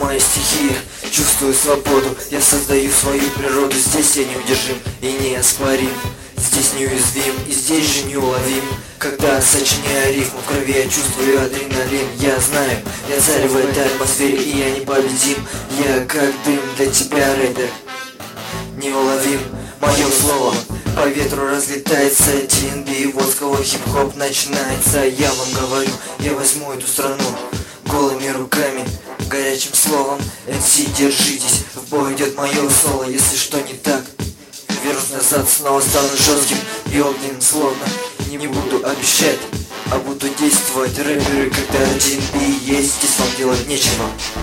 моя стихия, чувствую свободу, я создаю свою природу. Здесь я неудержим и неоспорим, здесь неуязвим и здесь же неуловим. Когда сочиняю рифму, в крови я чувствую адреналин. Я знаю, я царь в этой атмосфере, и я непобедим. Я как дым для тебя, рэпер, неуловим. Мое слово по ветру разлетается, TNB, вот с кого хип-хоп начинается. Я вам говорю, я возьму эту страну голыми руками, горячим словом. MC, держитесь, в бой идет мое соло. Если что не так, вернусь назад, снова стану жестким и огненным словно. Не буду обещать, а буду действовать. Рэперы, когда TNB есть, здесь вам делать нечего.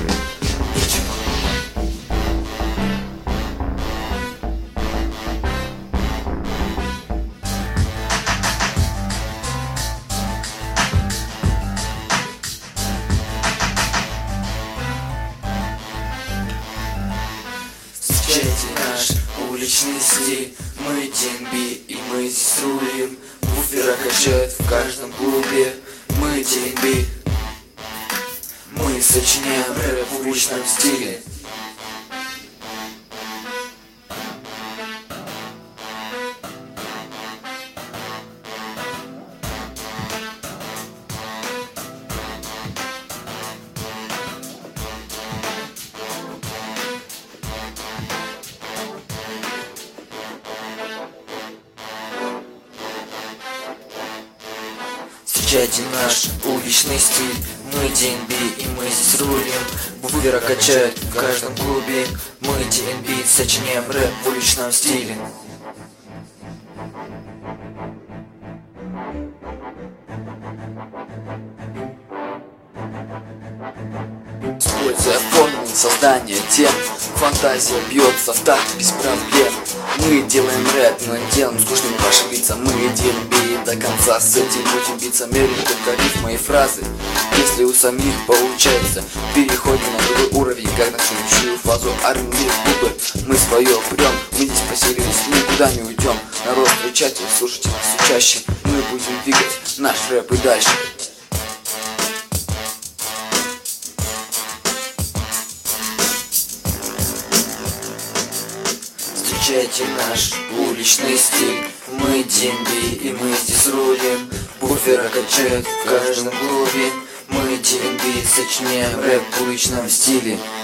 Встречайте наш уличный стиль, мы TNB и мы здесь рулим. Буфера качают в каждом клубе, мы TNB. Мы сочиняем рэп в уличном стиле. Встречайте наш уличный стиль, мы TNB и мы здесь рулим. Буфера качают в каждом клубе, мы TNB, сочиняем рэп в уличном стиле. Используя формулы создания тем, фантазия бьется в такт без проблем. Мы делаем рэп, но не делаем скучными ваши лица. Мы TNB до конца, с этим будем биться. Меряем только рифмы и фразы. Если у самих получается, переходим на другой уровень, как на следующую фазу армии губы. Мы свое прем, мы здесь поселились, никуда не уйдем. Народ, встречайте, слушайте нас все чаще. Мы будем двигать наш рэп и дальше. Встречайте наш уличный стиль, мы TNB и мы здесь рулим. Буфера качают в каждом клубе, мы TNB, сочиняем рэп в уличном стиле.